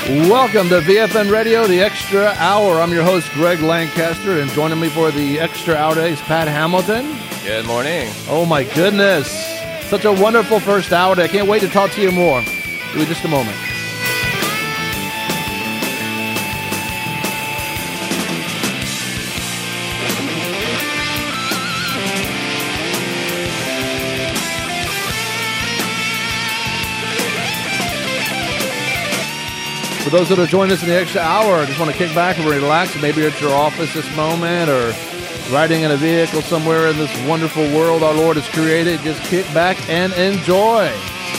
Welcome to VFN Radio, the Extra Hour. I'm your host, Greg Lancaster, and joining me for the Extra Hour today is Pat Hamilton. Good morning. Oh, my goodness. Such a wonderful first hour today. I can't wait to talk to you more. Give me just a moment. For those that are joining us in the Extra Hour, I just want to kick back and relax. Maybe you're at your office this moment or riding in a vehicle somewhere in this wonderful world our Lord has created. Just kick back and enjoy.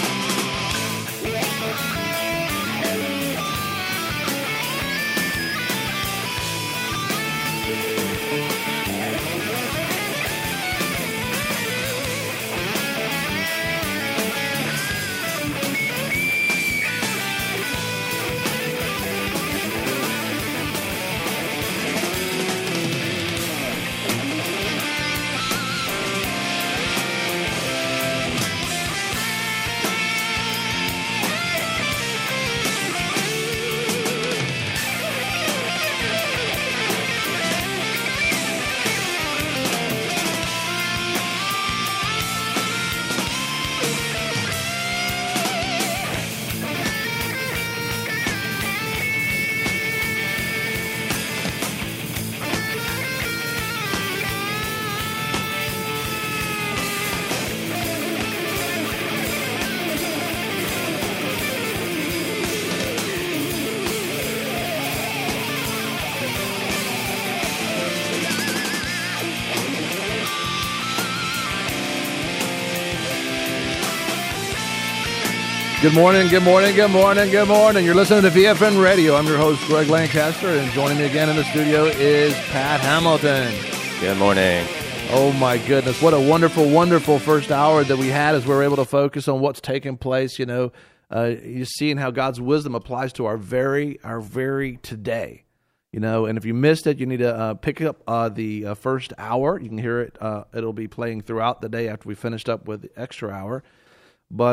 Good morning, good morning, good morning, good morning. You're listening to VFN Radio. I'm your host, Greg Lancaster, and joining me again in the studio is Pat Hamilton. Good morning. Oh, my goodness. What a wonderful, wonderful first hour that we had as we were able to focus on what's taking place. You know, you're seeing how God's wisdom applies to our very today. You know, and if you missed it, you need to pick up the first hour. You can hear it. It'll be playing throughout the day after we finished up with the extra hour. But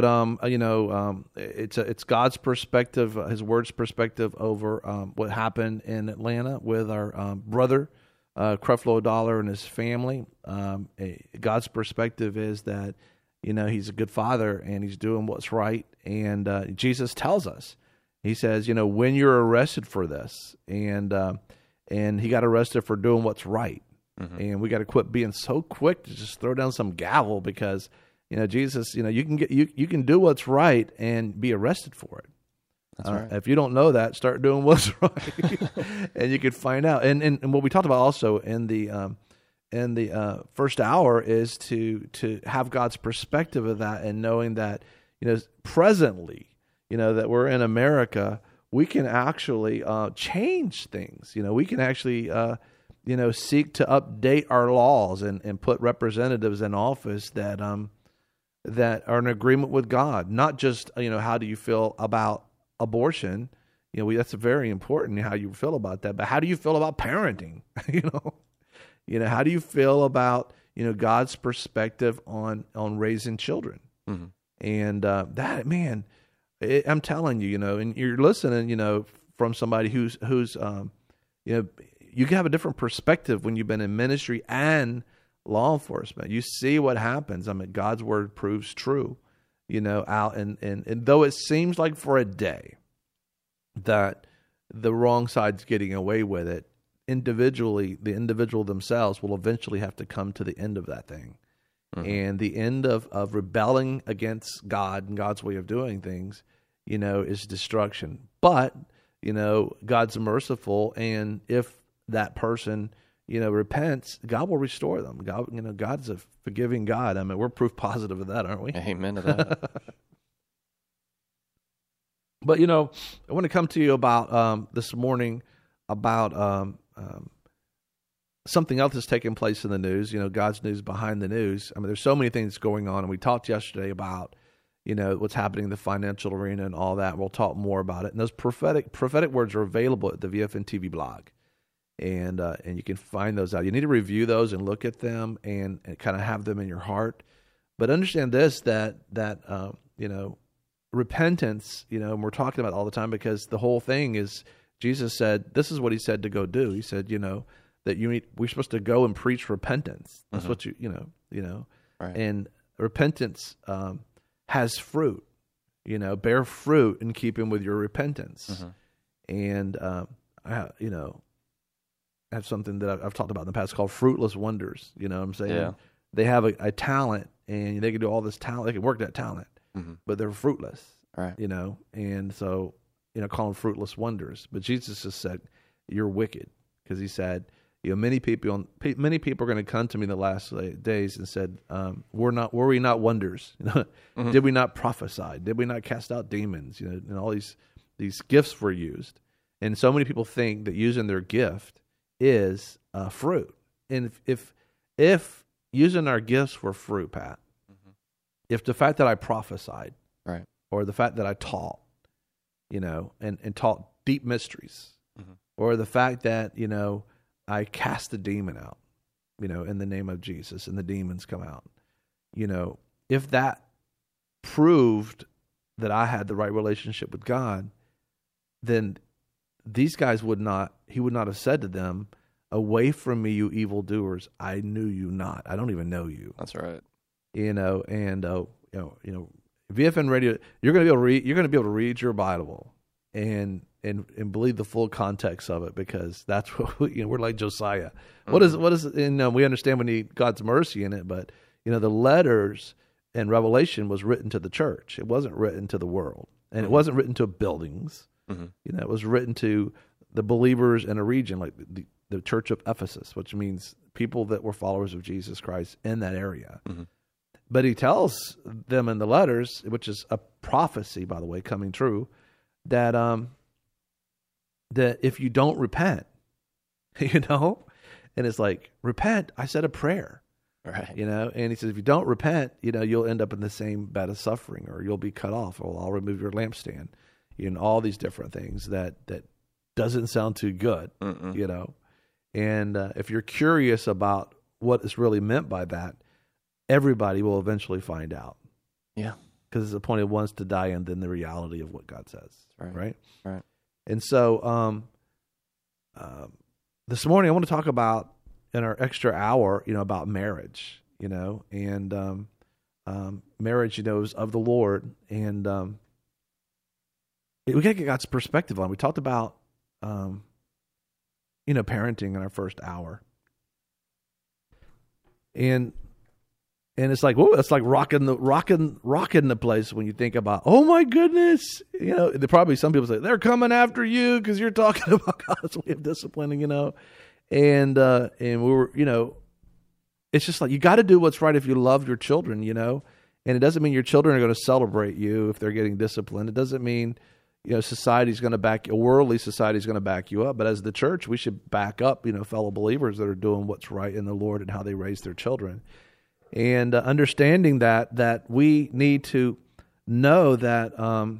it's God's perspective, His Word's perspective over what happened in Atlanta with our brother Creflo Dollar and his family. God's perspective is that He's a good father and He's doing what's right. And Jesus tells us, He says, when you're arrested for this, and He got arrested for doing what's right, and we got to quit being so quick to just throw down some gavel because. Jesus, you can do what's right and be arrested for it. That's right. If you don't know that, start doing what's right, and you can find out. And what we talked about also in the first hour is to have God's perspective of that, and knowing that presently, that we're in America, we can actually change things. We can actually seek to update our laws and put representatives in office that are in agreement with God. Not just, how do you feel about abortion? That's very important how you feel about that. But how do you feel about parenting? How do you feel about, God's perspective on raising children? Mm-hmm. And that, man, I'm telling you, and you're listening, from somebody who's you can have a different perspective when you've been in ministry and law enforcement. You see what happens. I mean, God's word proves true, out and though it seems like for a day that the wrong side's getting away with it, individually, the individual themselves will eventually have to come to the end of that thing. Mm-hmm. And the end of rebelling against God and God's way of doing things, is destruction. But, God's merciful, and if that person repents, God will restore them. God, God's a forgiving God. I mean, we're proof positive of that, aren't we? Amen to that. But, I want to come to you about this morning about something else that's taking place in the news, God's news behind the news. I mean, there's so many things going on, and we talked yesterday about, what's happening in the financial arena and all that. We'll talk more about it. And those prophetic words are available at the VFN TV blog. And you can find those out. You need to review those and look at them and kind of have them in your heart. But understand this, that repentance, and we're talking about it all the time because the whole thing is Jesus said, this is what he said to go do. He said, that we're supposed to go and preach repentance. That's what Right. and repentance has fruit, bear fruit in keeping with your repentance. And, I have something that I've talked about in the past called fruitless wonders. You know what I'm saying? Yeah. They have a talent and they can do all this talent. They can work that talent, but they're fruitless, Right. And so, call them fruitless wonders. But Jesus just said, you're wicked, because he said, many people are going to come to me in the last days and said, were we not wonders? Did we not prophesy? Did we not cast out demons? And all these gifts were used. And so many people think that using their gift is fruit. And if using our gifts were fruit, Pat, if the fact that I prophesied, Right. or the fact that I taught, and taught deep mysteries, or the fact that, I cast the demon out, in the name of Jesus, and the demons come out, if that proved that I had the right relationship with God, then these guys he would not have said to them, away from me, you evildoers, I knew you not. I don't even know you. That's right. VFN Radio, you're going to be able to read your Bible and believe the full context of it, because that's what we're like Josiah. What is we understand we need God's mercy in it, but the letters and Revelation was written to the church. It wasn't written to the world, and it wasn't written to buildings. It was written to the believers in a region like the church of Ephesus, which means people that were followers of Jesus Christ in that area. But he tells them in the letters, which is a prophecy, by the way, coming true, that that if you don't repent, and it's like, repent, I said a prayer, Right. and he says, if you don't repent, you'll end up in the same bed of suffering, or you'll be cut off, or I'll remove your lampstand, all these different things that doesn't sound too good, and if you're curious about what is really meant by that, everybody will eventually find out. Yeah. Because it's appointed once to die, and then the reality of what God says. Right. And so this morning I want to talk about, in our extra hour, about marriage, and marriage, is of the Lord. And we got to get God's perspective on it. We talked about, parenting in our first hour. And it's like, whoa, it's like rocking the place when you think about, oh my goodness, there probably some people say they're coming after you because you're talking about God's way of disciplining, and we were, it's just like, you got to do what's right if you love your children, and it doesn't mean your children are going to celebrate you if they're getting disciplined. It doesn't mean, society's going to worldly society's going to back you up, but as the church, we should back up, fellow believers that are doing what's right in the Lord and how they raise their children. And understanding that we need to know that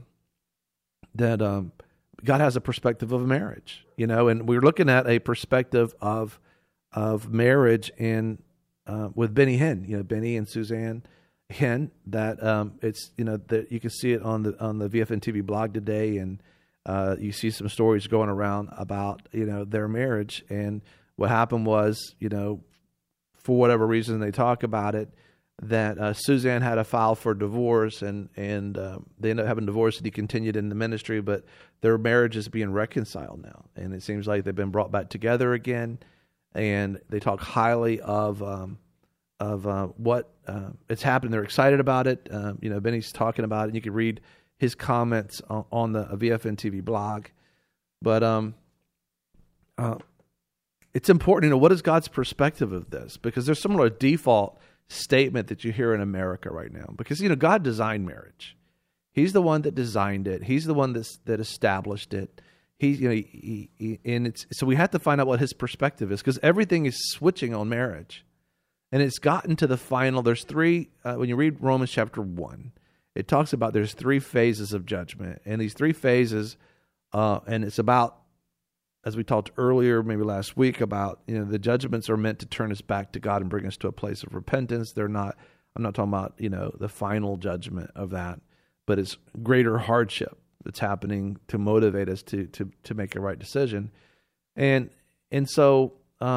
God has a perspective of marriage, and we're looking at a perspective of marriage in with Benny Hinn, Benny and Suzanne Hinn. That it's that you can see it on the VFN TV blog today, and you see some stories going around about their marriage. And what happened was, for whatever reason they talk about it, that Suzanne had a file for divorce, and they ended up having divorce, and he continued in the ministry, but their marriage is being reconciled now, and it seems like they've been brought back together again, and they talk highly of what it's happened. They're excited about it. Benny's talking about it, and you can read his comments on the VFN TV blog. But it's important, what is God's perspective of this? Because there's some sort of default statement that you hear in America right now. Because, God designed marriage. He's the one that designed it. He's the one that established it. So we have to find out what his perspective is, because everything is switching on marriage. And it's gotten to the final, there's three, when you read Romans chapter 1, it talks about there's three phases of judgment. And these three phases, and it's about, as we talked earlier, maybe last week, about, the judgments are meant to turn us back to God and bring us to a place of repentance. I'm not talking about, the final judgment of that, but it's greater hardship that's happening to motivate us to make a right decision. And so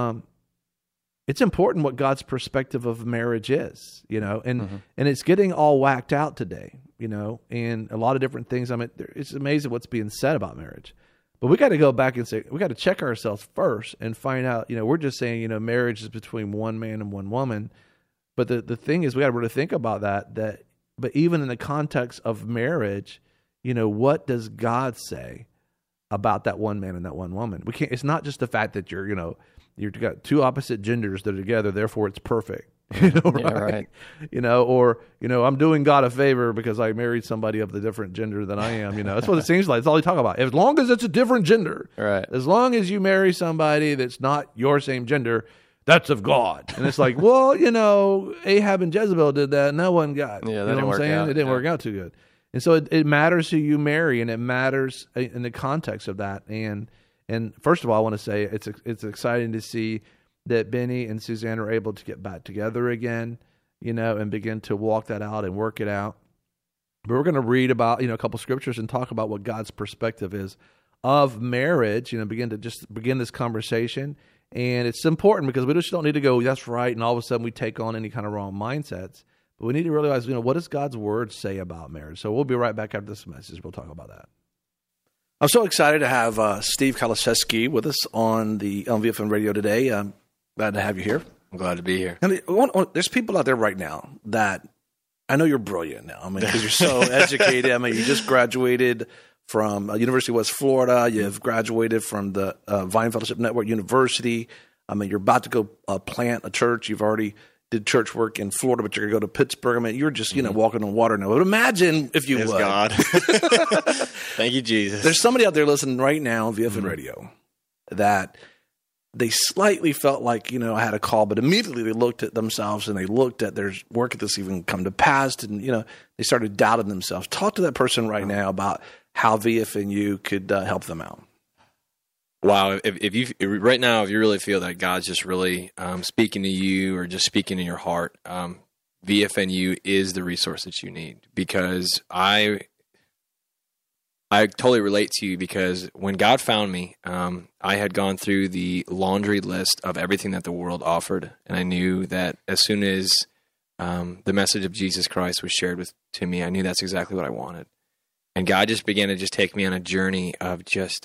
it's important what God's perspective of marriage is, and it's getting all whacked out today, and a lot of different things. I mean, it's amazing what's being said about marriage. But we got to go back and say, we got to check ourselves first and find out, we're just saying, marriage is between one man and one woman. But the thing is, we got to really think about that, but even in the context of marriage, what does God say about that one man and that one woman? We can't, it's not just the fact that you've got two opposite genders that are together, therefore it's perfect. Right? Yeah, right. Or I'm doing God a favor because I married somebody of the different gender than I am. That's what it seems like. That's all they talk about. As long as it's a different gender, right? As long as you marry somebody that's not your same gender, that's of God. And it's like, well, Ahab and Jezebel did that, and that one got. Yeah, that didn't work out. It didn't work out too good. And so it matters who you marry, and it matters in the context of that. And first of all, I want to say it's exciting to see that Benny and Suzanne are able to get back together again, and begin to walk that out and work it out. But we're going to read about, a couple scriptures and talk about what God's perspective is of marriage, begin this conversation. And it's important because we just don't need to go, that's right, and all of a sudden we take on any kind of wrong mindsets. But we need to realize, what does God's word say about marriage? So we'll be right back after this message. We'll talk about that. I'm so excited to have Steve Kaliszewski with us on VFN Radio today. I'm glad to have you here. I'm glad to be here. And there's people out there right now that I know you're brilliant now. Because you're so educated. You just graduated from University of West Florida. You've graduated from the Vine Fellowship Network University. You're about to go plant a church. You've already did church work in Florida, but you're going to go to Pittsburgh. You're just, walking on water now. But imagine if you would. God. Thank you, Jesus. There's somebody out there listening right now on VFN Radio that they slightly felt like, I had a call, but immediately they looked at themselves and they looked at their work at this even come to pass, and, they started doubting themselves. Talk to that person right now about how VFNU could help them out. Wow. If you right now, if you really feel that God's just really speaking to you or just speaking to your heart, VFNU is the resource that you need, because I totally relate to you, because when God found me, I had gone through the laundry list of everything that the world offered, and I knew that as soon as the message of Jesus Christ was shared to me, I knew that's exactly what I wanted. And God just began to just take me on a journey of just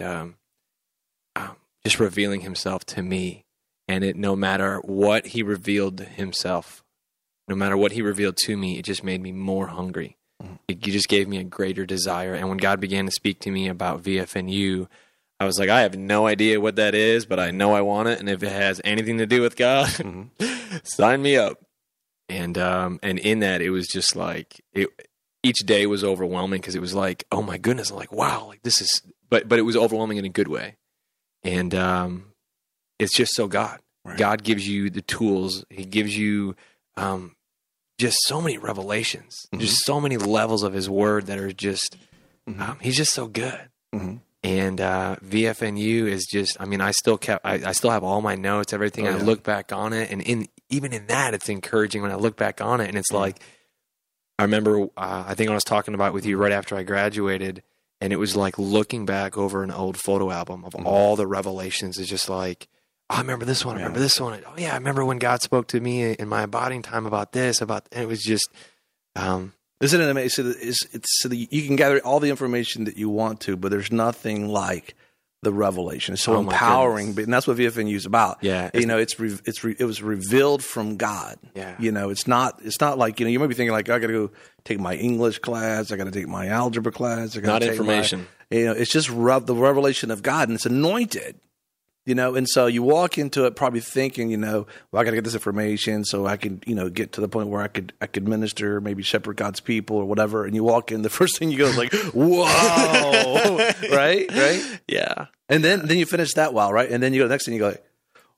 revealing himself to me. And no matter what he revealed himself, no matter what he revealed to me, it just made me more hungry. It just gave me a greater desire. And when God began to speak to me about VFNU, I was like, I have no idea what that is, but I know I want it. And if it has anything to do with God, sign me up. And in that, it was just like, each day was overwhelming, because it was like, oh my goodness, I'm like, wow, like this is, but it was overwhelming in a good way. And it's just so God. Right. God gives you the tools. He gives you just so many revelations, just so many levels of his word that are just, he's just so good. And VFNU is just, I still have all my notes, everything. I look back on it, and even in that, it's encouraging when I look back on it. And it's like, I remember, I think I was talking about with you right after I graduated, and it was like looking back over an old photo album of all the revelations. It's just like, oh, I remember this one. I remember this one. Oh yeah, I remember when God spoke to me in my abiding time about this. And it was just, isn't it amazing? It's so that you can gather all the information that you want to, but there's nothing like the revelation. It's so empowering, and that's what VFNU is about. Yeah, it was revealed from God. Yeah, it's not like, you might be thinking like, I got to go take my English class, I got to take my algebra class. I got to take information. It's just the revelation of God, and it's anointed. And so you walk into it probably thinking, well, I got to get this information so I can, get to the point where I could minister, maybe shepherd God's people or whatever. And you walk in, the first thing you go is like, whoa, right? Yeah. And then you finish that wow, right? And then you go the next thing, you go like,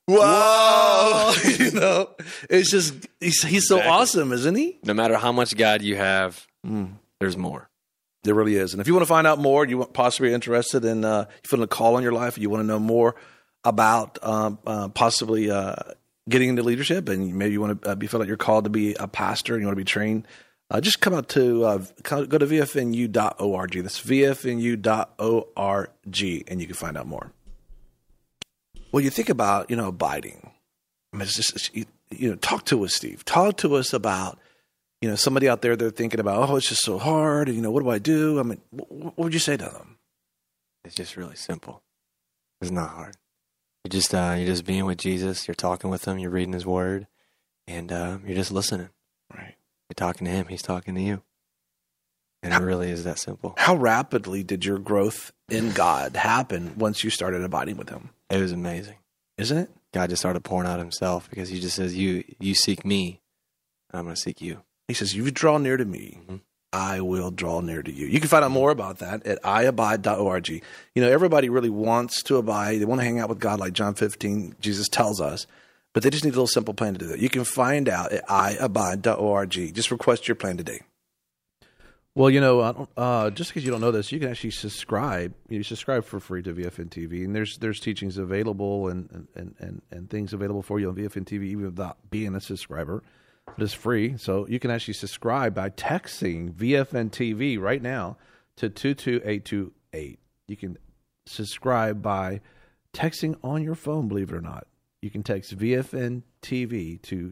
whoa, it's just, he's so awesome, isn't he? No matter how much God you have, there's more. There really is. And if you want to find out more, you possibly interested in, you feel a call on your life, you want to know more about possibly getting into leadership, and maybe you want to feel like you're called to be a pastor and you want to be trained just come out to go to vfnu.org. That's vfnu.org, and you can find out more. Well, you think about, abiding. I mean, it's just, talk to us, Steve. Talk to us about, somebody out there, they're thinking about, it's just so hard. What do I do? I mean, what would you say to them? It's just really simple. It's not hard. You're just being with Jesus. You're talking with him. You're reading his word, and you're just listening. Right. You're talking to him. He's talking to you. And it really is that simple. How rapidly did your growth in God happen once you started abiding with him? It was amazing. Isn't it? God just started pouring out himself because he just says, you seek me, and I'm going to seek you. He says, you draw near to me, I will draw near to you. You can find out more about that at iabide.org. Everybody really wants to abide. They want to hang out with God like John 15, Jesus tells us, but they just need a little simple plan to do that. You can find out at iabide.org. Just request your plan today. Well, just because you don't know this, you can actually subscribe. You subscribe for free to VFN TV, and there's teachings available and things available for you on VFN TV, even without being a subscriber. But it's free, so you can actually subscribe by texting VFN TV right now to 22828. You can subscribe by texting on your phone, believe it or not. You can text VFN TV to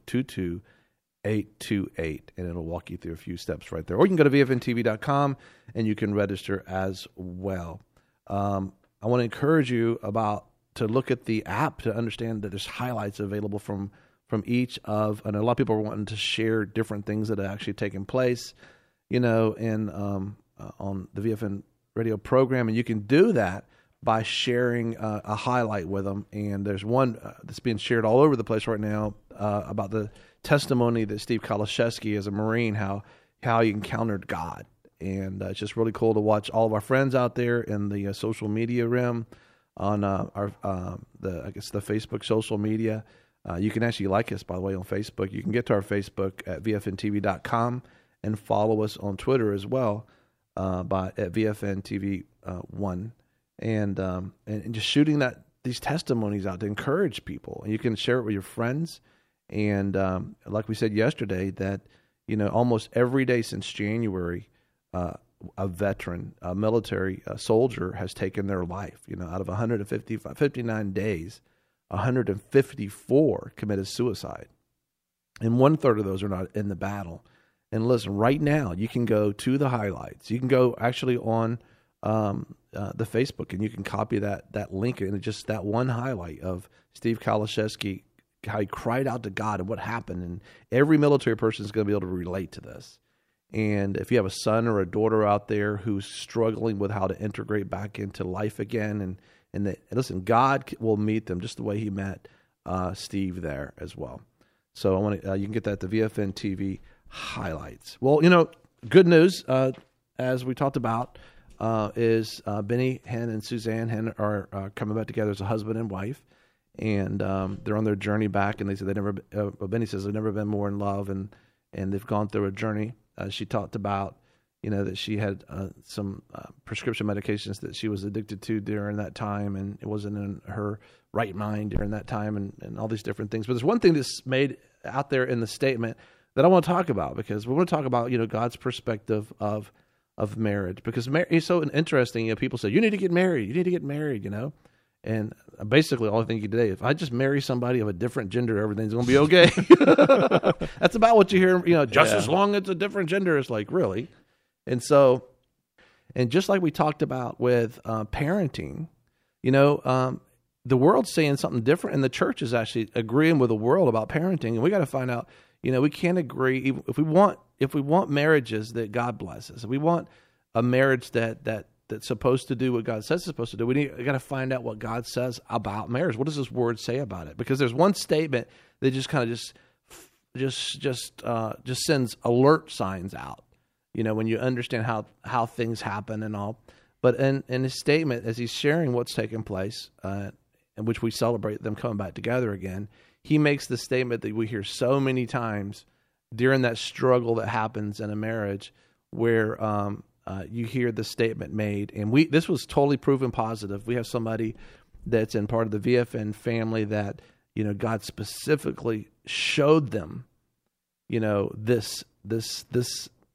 22828, and it'll walk you through a few steps right there. Or you can go to VFNTV.com, and you can register as well. I want to encourage you to look at the app to understand that there's highlights available from each of, and a lot of people are wanting to share different things that are actually taking place, on the VFN radio program, and you can do that by sharing a highlight with them. And there's one that's being shared all over the place right now about the testimony that Steve Kalashevsky, as a Marine, how he encountered God, and it's just really cool to watch all of our friends out there in the social media realm on the Facebook social media. You can actually like us, by the way, on Facebook. You can get to our Facebook at vfntv.com and follow us on Twitter as well at VFNTV1. And just shooting these testimonies out to encourage people. And you can share it with your friends. And like we said yesterday, that almost every day since January, a veteran, a military soldier has taken their life. Out of 59 days, 154 committed suicide, and 1/3 of those are not in the battle. And listen, right now you can go to the highlights. You can go actually on the Facebook, and you can copy that link, and just that one highlight of Steve Kalashevsky, how he cried out to God and what happened. And every military person is going to be able to relate to this. And if you have a son or a daughter out there who's struggling with how to integrate back into life again, and listen, God will meet them just the way he met Steve there as well. So I want to, you can get that at the VFN TV highlights. Well, good news, as we talked about, is Benny Hinn and Suzanne Hinn are coming back together as a husband and wife, and they're on their journey back. And they said Benny says they've never been more in love, and they've gone through a journey. She talked about, that she had some prescription medications that she was addicted to during that time, and it wasn't in her right mind during that time, and all these different things. But there's one thing that's made out there in the statement that I want to talk about, because we want to talk about, God's perspective of marriage, because marriage is so interesting. People say, you need to get married, and basically the only thing you do today, if I just marry somebody of a different gender, everything's going to be okay. That's about what you hear, as long as it's a different gender. It's like, really? And so, and just like we talked about with parenting, the world's saying something different, and the church is actually agreeing with the world about parenting. And we got to find out, we can't agree if we want marriages that God blesses. If we want a marriage that's supposed to do what God says it's supposed to do, we got to find out what God says about marriage. What does His Word say about it? Because there's one statement that just kind of just sends alert signs out. When you understand how things happen and all. But in his statement, as he's sharing what's taking place, in which we celebrate them coming back together again, he makes the statement that we hear so many times during that struggle that happens in a marriage, where you hear the statement made. And this was totally proven positive. We have somebody that's in part of the VFN family that, God specifically showed them, this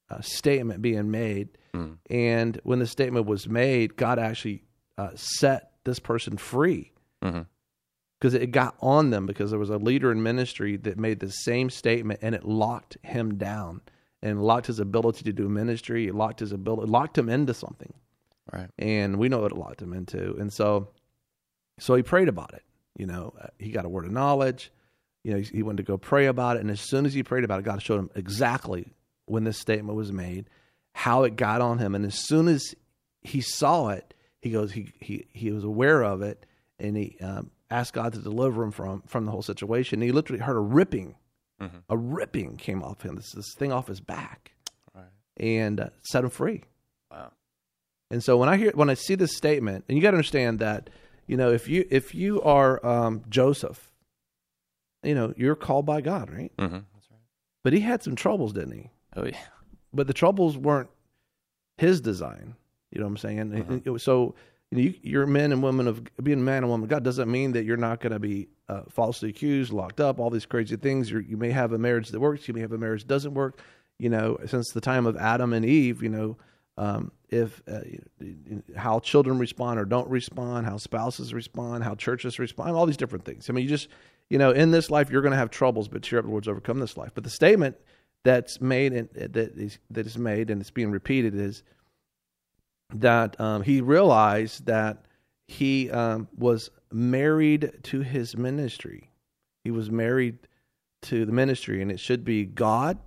statement being made. And when the statement was made, God actually set this person free because it got on them, because there was a leader in ministry that made the same statement, and it locked him down and locked his ability to do ministry. It locked his ability, it locked him into something. Right. And we know what it locked him into. And so he prayed about it. He got a word of knowledge. He went to go pray about it. And as soon as he prayed about it, God showed him exactly when this statement was made, how it got on him. And as soon as he saw it, he was aware of it, and he asked God to deliver him from the whole situation. And he literally heard a ripping came off him, this thing off his back, and set him free. Wow. And so when I see this statement, and you got to understand that, if you are Joseph, you're called by God, right? That's right. But he had some troubles, didn't he? Oh yeah. But the troubles weren't his design. You know what I'm saying? So you're men and women of being a man and woman of God doesn't mean that you're not going to be falsely accused, locked up, all these crazy things. You may have a marriage that works. You may have a marriage that doesn't work. Since the time of Adam and Eve, if how children respond or don't respond, how spouses respond, how churches respond, all these different things. I mean, you just, in this life, you're going to have troubles, but cheer up, the Lord's overcome this life. But the statement that's made and that is made and it's being repeated is that he realized that he was married to his ministry. He was married to the ministry, and it should be God,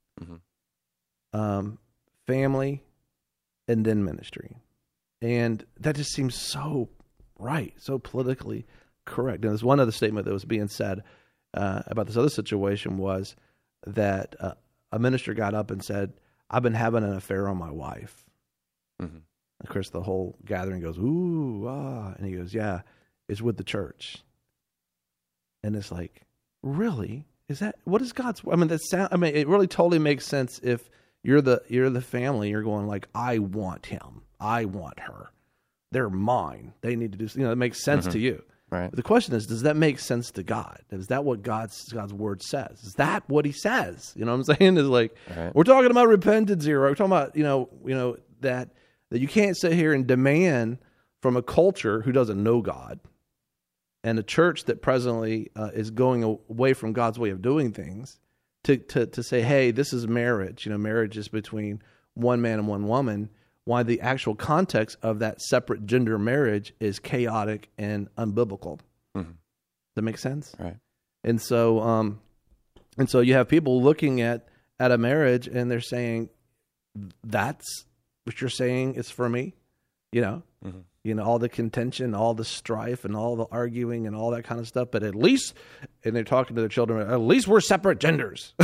family, and then ministry. And that just seems so right, so politically correct. And there's one other statement that was being said about this other situation was that a minister got up and said, "I've been having an affair on my wife." Of course, the whole gathering goes, "Ooh, ah," and he goes, "Yeah, it's with the church." And it's like, really? Is that what is God's? I mean, it really totally makes sense if you're the family. You're going like, "I want him, I want her, they're mine. They need to do." It makes sense to you. Right. But the question is, does that make sense to God? Is that what God's word says? Is that what He says? You know what I'm saying? Is like, we're talking about repentance here. Right? We're talking about that you can't sit here and demand from a culture who doesn't know God, and a church that presently is going away from God's way of doing things, to say, hey, this is marriage. Marriage is between one man and one woman. Why the actual context of that separate gender marriage is chaotic and unbiblical. Does that make sense? Right. And so you have people looking at a marriage and they're saying, "That's what you're saying is for me," all the contention, all the strife, and all the arguing, and all that kind of stuff. But at least, and they're talking to their children, at least we're separate genders.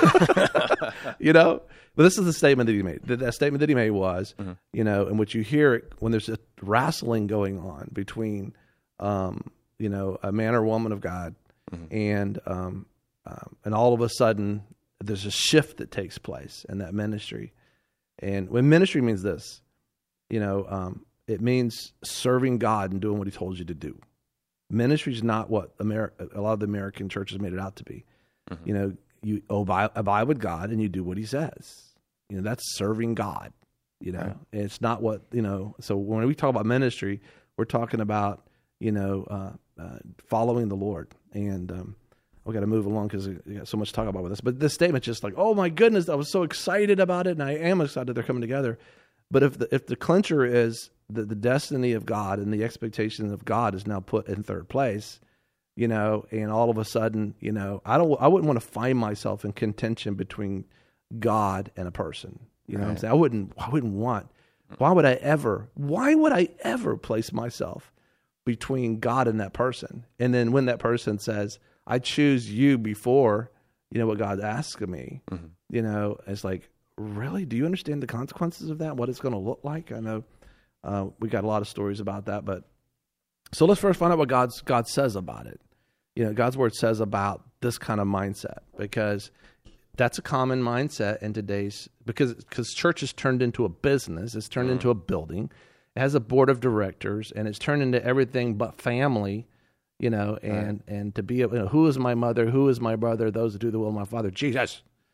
But this is the statement that he made. That statement that he made was, in which you hear it when there's a wrestling going on between, a man or woman of God, and all of a sudden there's a shift that takes place in that ministry. And when ministry means this, it means serving God and doing what He told you to do. Ministry is not what a lot of the American churches made it out to be. You abide with God and you do what He says. That's serving God. Right. It's not what So when we talk about ministry, we're talking about following the Lord. And we got to move along because we got so much to talk about with this. But this statement's just like, oh my goodness, I was so excited about it, and I am excited they're coming together. But if the clincher is the destiny of God and the expectation of God is now put in third place, and all of a sudden, I wouldn't want to find myself in contention between God and a person. You know what I'm saying? I wouldn't want. Why would I ever place myself between God and that person? And then when that person says, "I choose you before, what God asks of me," it's like, really? Do you understand the consequences of that? What it's going to look like? I know we got a lot of stories about that, but so let's first find out what God says about it. God's word says about this kind of mindset, because that's a common mindset in today's, because church is turned into a business. It's turned into a building. It has a board of directors, and it's turned into everything but family, and to be, who is my mother? Who is my brother? Those that do the will of my Father, Jesus.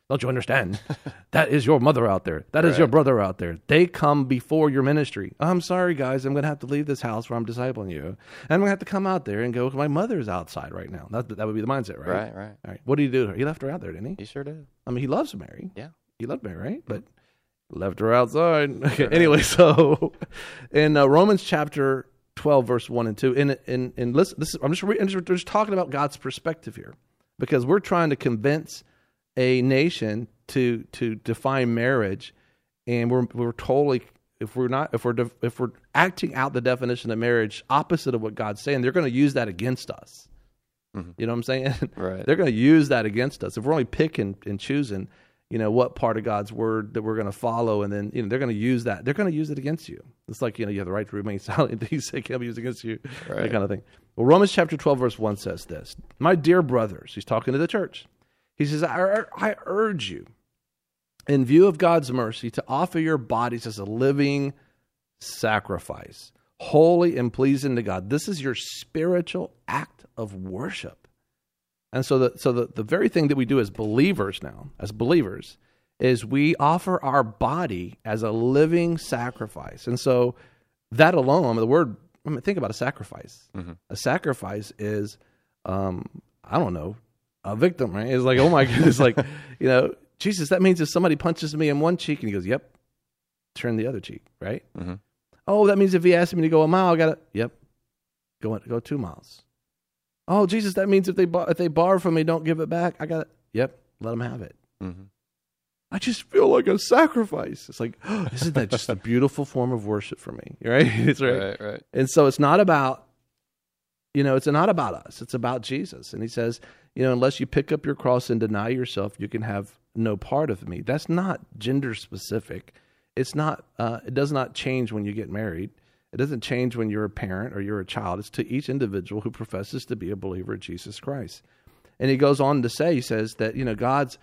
Don't you understand? That is your mother out there. That is your brother out there. They come before your ministry. I'm sorry, guys. I'm going to have to leave this house where I'm discipling you. And I'm going to have to come out there and go, my mother's outside right now. That would be the mindset, right? Right. All right. What did he do? He left her out there, didn't he? He sure did. I mean, he loves Mary. Yeah. He loved Mary, right? But left her outside. Okay. Anyway, so in Romans chapter 12, verse 1 and 2, and listen, I'm just talking about God's perspective here, because we're trying to convince a nation to define marriage, and we're totally, if we're acting out the definition of marriage opposite of what God's saying, they're going to use that against us. Mm-hmm. You know what I'm saying? Right. They're going to use that against us if we're only picking and choosing, what part of God's word that we're going to follow, and then they're going to use that. They're going to use it against you. It's like you have the right to remain silent. Things they can't be used against you, that kind of thing. Well, Romans chapter 12 verse 1 says this: "My dear brothers," he's talking to the church. He says, I urge you, in view of God's mercy, to offer your bodies as a living sacrifice, holy and pleasing to God. This is your spiritual act of worship. And so the very thing that we do as believers now, is we offer our body as a living sacrifice. And so that alone, the word, think about a sacrifice. Mm-hmm. A sacrifice is, I don't know, a victim, right? It's like, oh my goodness, like, Jesus, that means if somebody punches me in one cheek and he goes, yep, turn the other cheek, right? Mm-hmm. Oh, that means if he asks me to go a mile, I got to, go 2 miles. Oh, Jesus, that means if they borrow from me, don't give it back. I got to, let them have it. Mm-hmm. I just feel like a sacrifice. It's like, isn't that just a beautiful form of worship for me? Right? It's right. Right. And so it's not about, it's not about us. It's about Jesus. And he says, unless you pick up your cross and deny yourself, you can have no part of me. That's not gender specific. It's not, it does not change when you get married. It doesn't change when you're a parent or you're a child. It's to each individual who professes to be a believer in Jesus Christ. And he goes on to say, he says that, God's,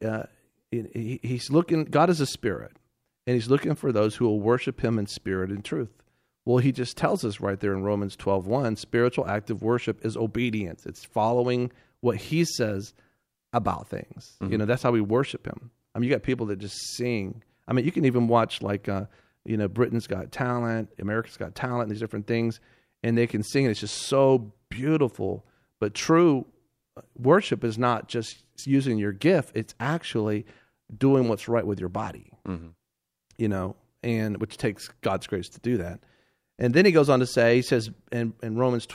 he's looking, God is a spirit, and he's looking for those who will worship him in spirit and truth. Well, he just tells us right there in Romans 12:1, spiritual active worship is obedience. It's following what he says about things. Mm-hmm. That's how we worship him. I mean, you got people that just sing. I mean, you can even watch like, Britain's Got Talent, America's Got Talent, and these different things, and they can sing, and it's just so beautiful. But true worship is not just using your gift. It's actually doing what's right with your body, mm-hmm. And which takes God's grace to do that. And then he goes on to say, he says in Romans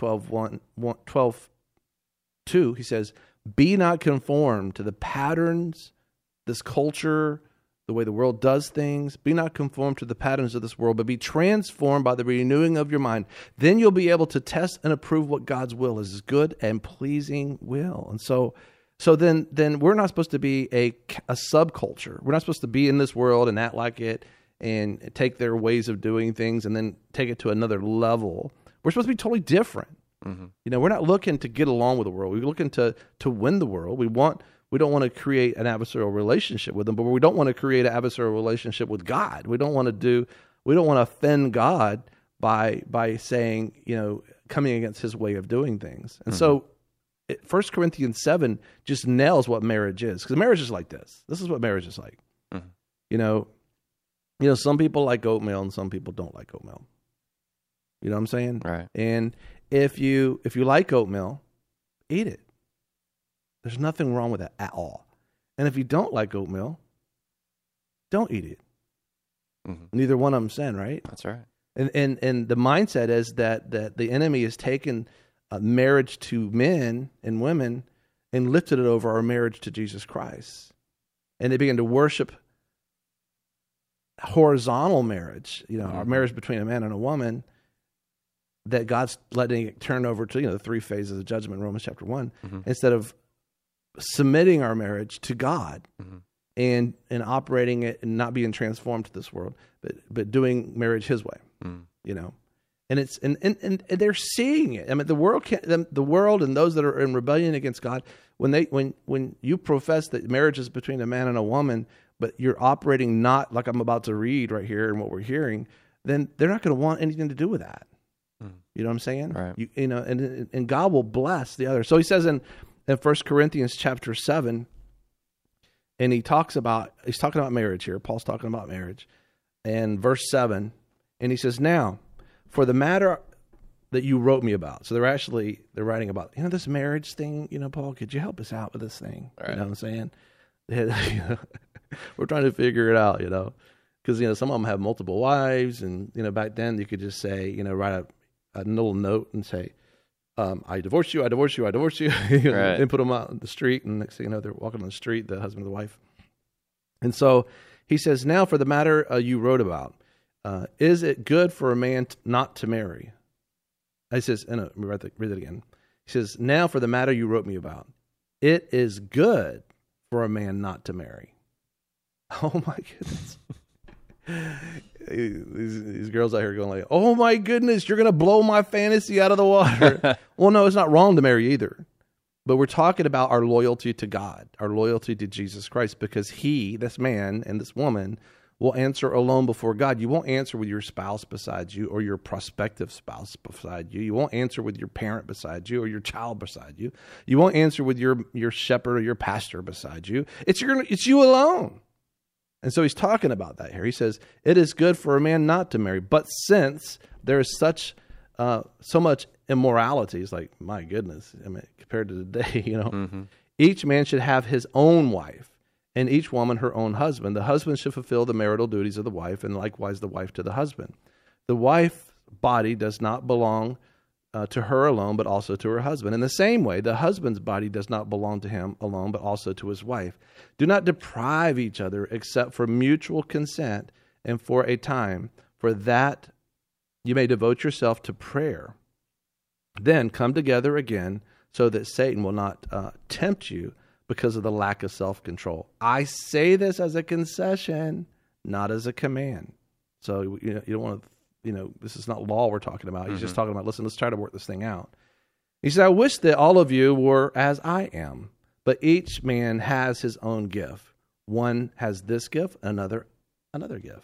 12:2, he says, be not conformed to the patterns, this culture, the way the world does things. Be not conformed to the patterns of this world, but be transformed by the renewing of your mind. Then you'll be able to test and approve what God's will is, his good and pleasing will. And so then we're not supposed to be a subculture. We're not supposed to be in this world and act like it and take their ways of doing things and then take it to another level. We're supposed to be totally different. Mm-hmm. We're not looking to get along with the world. We're looking to win the world. We don't want to create an adversarial relationship with them, but we don't want to create an adversarial relationship with God. We don't want to offend God by saying, coming against his way of doing things. And so 1 Corinthians 7 just nails what marriage is, because marriage is like this. This is what marriage is like. Mm-hmm. Some people like oatmeal and some people don't like oatmeal. You know what I'm saying? Right. And if you like oatmeal, eat it. There's nothing wrong with that at all. And if you don't like oatmeal, don't eat it. Mm-hmm. Neither one of them sin, right? That's right. And the mindset is that the enemy has taken marriage to men and women and lifted it over our marriage to Jesus Christ. And they begin to worship horizontal marriage, our marriage between a man and a woman, that God's letting it turn over to, the three phases of judgment in Romans chapter 1, instead of submitting our marriage to God and operating it and not being transformed to this world, but doing marriage his way, and it's, and they're seeing it. I mean, the world and those that are in rebellion against God, when you profess that marriage is between a man and a woman, but you're operating not like I'm about to read right here and what we're hearing, then they're not going to want anything to do with that. You know what I'm saying? Right. And God will bless the other. So he says in 1 Corinthians chapter 7, and he's talking about marriage here. Paul's talking about marriage. And verse 7, and he says, now, for the matter that you wrote me about. So they're writing about, this marriage thing, Paul, could you help us out with this thing? Right. You know what I'm saying? We're trying to figure it out, because, some of them have multiple wives, and, back then you could just say, write a little note and say, I divorce you, Right. and put them out on the street, and next thing you know, they're walking on the street, the husband and the wife. And so he says, now for the matter you wrote about, is it good for a man not to marry? He says, let me read it again. He says, now for the matter you wrote me about, it is good for a man not to marry. Oh my goodness. These girls out here going like, oh my goodness, you're going to blow my fantasy out of the water. Well, no, it's not wrong to marry either. But we're talking about our loyalty to God, our loyalty to Jesus Christ, because he, this man and this woman, will answer alone before God. You won't answer with your spouse beside you or your prospective spouse beside you. You won't answer with your parent beside you or your child beside you. You won't answer with your shepherd or your pastor beside you. It's you alone. And so he's talking about that here. He says, it is good for a man not to marry, but since there is so much immorality, it's like, my goodness, compared to today, Mm-hmm. Each man should have his own wife, and each woman her own husband. The husband should fulfill the marital duties of the wife, and likewise the wife to the husband. The wife's body does not belong to her alone, but also to her husband. In the same way, the husband's body does not belong to him alone, but also to his wife. Do not deprive each other except for mutual consent and for a time, for that you may devote yourself to prayer. Then come together again so that Satan will not tempt you because of the lack of self-control. I say this as a concession, not as a command. So you don't want to, this is not law we're talking about. He's just talking about, listen, let's try to work this thing out. He said, I wish that all of you were as I am, but each man has his own gift. One has this gift, another gift.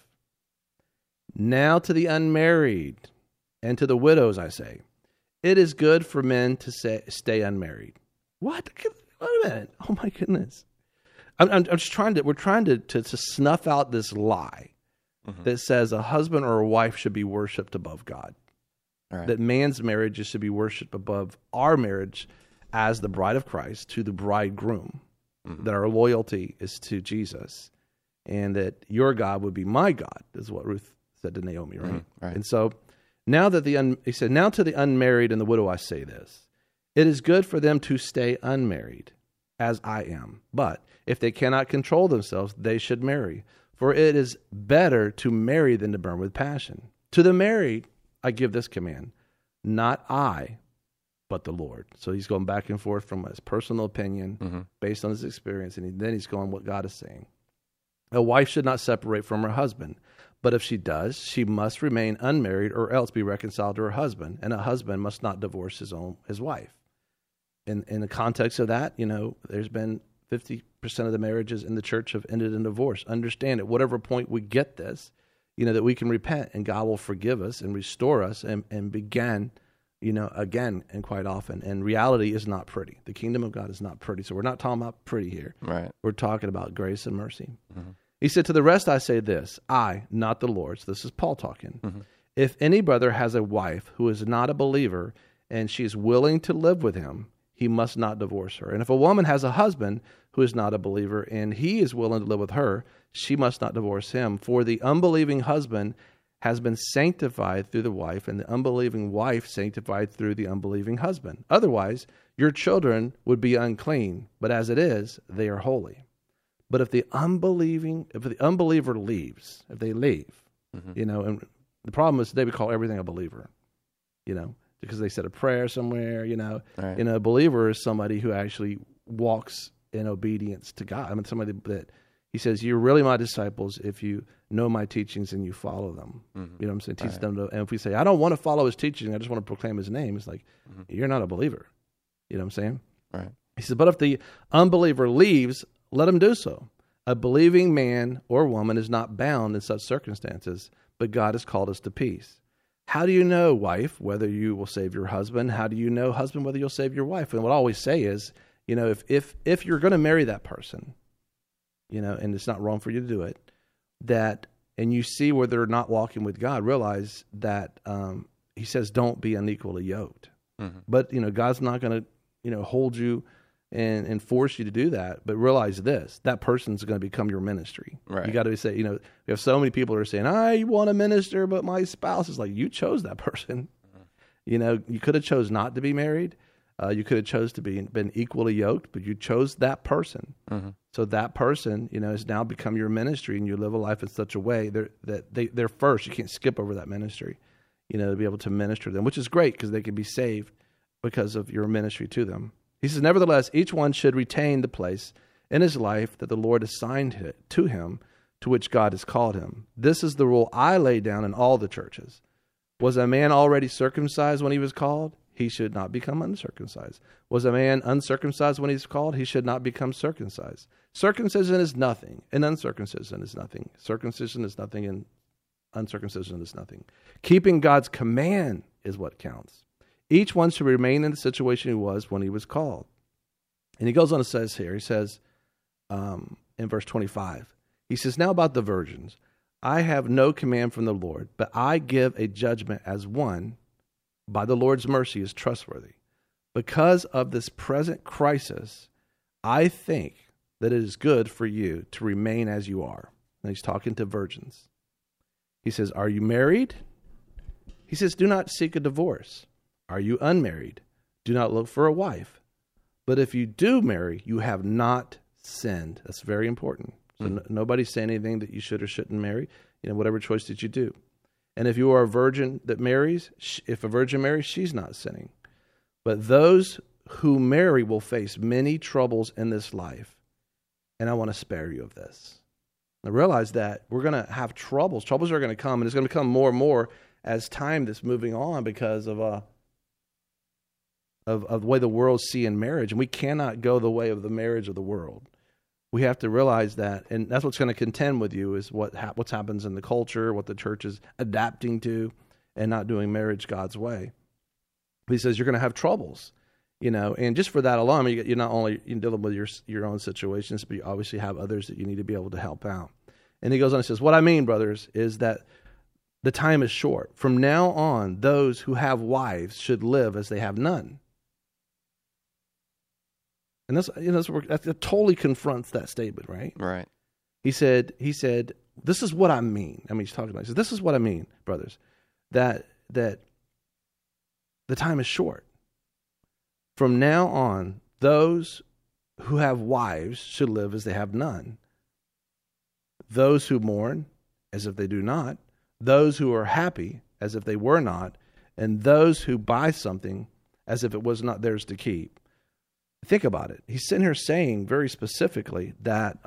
Now to the unmarried and to the widows, I say, it is good for men to stay unmarried. What? Wait a minute. Oh my goodness. I'm just we're trying to snuff out this lie that says a husband or a wife should be worshipped above God. Right. That man's marriage is to be worshipped above our marriage as the bride of Christ to the bridegroom. That our loyalty is to Jesus, and that your God would be my God, is what Ruth said to Naomi, right? Right. And so now that he said, now to the unmarried and the widow I say this, it is good for them to stay unmarried, as I am. But if they cannot control themselves, they should marry. For it is better to marry than to burn with passion. To the married, I give this command, not I, but the Lord. So he's going back and forth from his personal opinion based on his experience, and then he's going what God is saying. A wife should not separate from her husband, but if she does, she must remain unmarried or else be reconciled to her husband, and a husband must not divorce his wife. In the context of that, there's been 50% of the marriages in the church have ended in divorce. Understand at whatever point we get this, that we can repent and God will forgive us and restore us and begin, again and quite often. And reality is not pretty. The kingdom of God is not pretty. So we're not talking about pretty here. Right. We're talking about grace and mercy. He said, to the rest I say this, I, not the Lord. So this is Paul talking. If any brother has a wife who is not a believer and she is willing to live with him, he must not divorce her. And if a woman has a husband who is not a believer and he is willing to live with her, she must not divorce him. For the unbelieving husband has been sanctified through the wife, and the unbelieving wife sanctified through the unbelieving husband. Otherwise, your children would be unclean, but as it is, they are holy. But if the unbeliever leaves, if they leave, and the problem is today we call everything a believer, because they said a prayer somewhere, Right. A believer is somebody who actually walks in obedience to God. Somebody that he says, you're really my disciples if you know my teachings and you follow them. You know what I'm saying? Teach them to, and if we say, I don't want to follow his teaching, I just want to proclaim his name, it's like, you're not a believer. You know what I'm saying? Right. He says, but if the unbeliever leaves, let him do so. A believing man or woman is not bound in such circumstances, but God has called us to peace. How do you know, wife, whether you will save your husband? How do you know, husband, whether you'll save your wife? And what I always say is, if you're going to marry that person, and it's not wrong for you to do it, and you see where they're not walking with God, realize that he says, don't be unequally yoked. Mm-hmm. But, God's not going to, hold you and force you to do that. But realize this, that person's going to become your ministry. Right. You got to say, we have so many people who are saying, I want to minister, but my spouse is like, you chose that person. Mm-hmm. You could have chose not to be married. You could have chose to been equally yoked, but you chose that person. Mm-hmm. So that person, has now become your ministry, and you live a life in such a way that they're first. You can't skip over that ministry, to be able to minister to them, which is great because they can be saved because of your ministry to them. He says, nevertheless, each one should retain the place in his life that the Lord assigned to him, to which God has called him. This is the rule I lay down in all the churches. Was a man already circumcised when he was called? He should not become uncircumcised. Was a man uncircumcised when he's called? He should not become circumcised. Circumcision is nothing, and uncircumcision is nothing. Circumcision is nothing, and uncircumcision is nothing. Keeping God's command is what counts. Each one should remain in the situation he was when he was called. And he goes on and says here, he says in verse 25, he says, now about the virgins, I have no command from the Lord, but I give a judgment as one by the Lord's mercy is trustworthy. Because of this present crisis, I think that it is good for you to remain as you are. And he's talking to virgins. He says, are you married? He says, do not seek a divorce. Are you unmarried? Do not look for a wife. But if you do marry, you have not sinned. That's very important. So nobody's saying anything that you should or shouldn't marry, whatever choice that you do. And if you are a virgin that marries, if a virgin marries, she's not sinning. But those who marry will face many troubles in this life. And I want to spare you of this. Now realize that we're going to have troubles. Troubles are going to come, and it's going to become more and more as time that's moving on because of the way the world's seeing marriage. And we cannot go the way of the marriage of the world. We have to realize that, and that's what's going to contend with you is what's happens in the culture, what the church is adapting to, and not doing marriage God's way. He says you're going to have troubles, and just for that alone, you're not only dealing with your own situations, but you obviously have others that you need to be able to help out. And he goes on and says, what I mean, brothers, is that the time is short. From now on, those who have wives should live as they have none. And that totally confronts that statement, right? Right. He said, this is what I mean. He's talking about, he says, this is what I mean, brothers, that the time is short. From now on, those who have wives should live as they have none. Those who mourn as if they do not. Those who are happy as if they were not. And those who buy something as if it was not theirs to keep. Think about it. He's sitting here saying very specifically that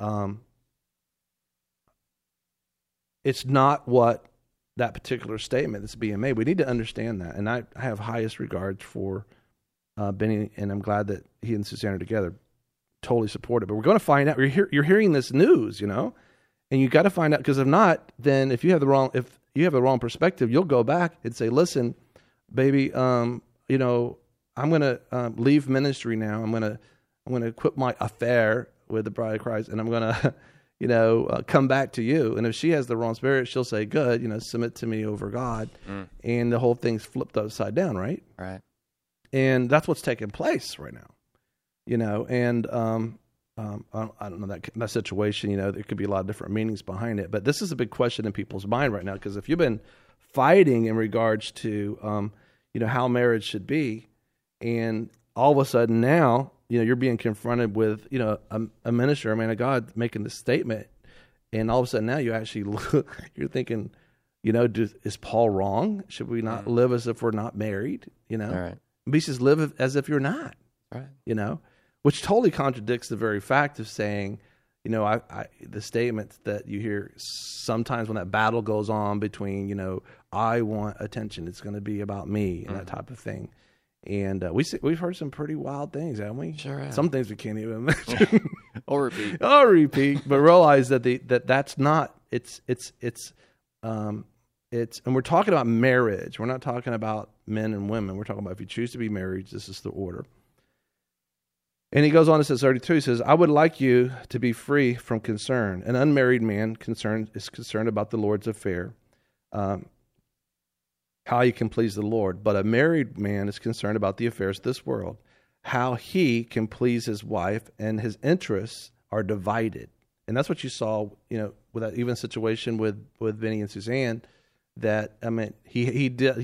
it's not what that particular statement that's being made. We need to understand that. And I have highest regards for Benny, and I'm glad that he and Suzanne are together. Totally support it. But we're going to find out. You're hearing this news, and you got to find out, because if not, then if you have the wrong perspective, you'll go back and say, listen, baby, I'm going to leave ministry now. I'm going to quit my affair with the bride of Christ, and I'm going to, come back to you. And if she has the wrong spirit, she'll say, good, submit to me over God. And the whole thing's flipped upside down, right? Right. And that's what's taking place right now, and I don't know that situation, there could be a lot of different meanings behind it, but this is a big question in people's mind right now, because if you've been fighting in regards to, how marriage should be, and all of a sudden now, you're being confronted with, a minister, a man of God making this statement. And all of a sudden now you actually you're thinking, is Paul wrong? Should we not live as if we're not married? All right. He says live as if you're not, right. Which totally contradicts the very fact of saying, the statements that you hear sometimes when that battle goes on between, I want attention, it's going to be about me, and that type of thing. And we've heard some pretty wild things, haven't we? Sure have. Some things we can't even imagine. Or repeat. But realize that that's not. It's and we're talking about marriage. We're not talking about men and women. We're talking about if you choose to be married, this is the order. And he goes on and says, 32, he says, I would like you to be free from concern. An unmarried man is concerned about the Lord's affair, how he can please the Lord. But a married man is concerned about the affairs of this world, how he can please his wife, and his interests are divided. And that's what you saw, with that even situation with Vinny and Suzanne, that, he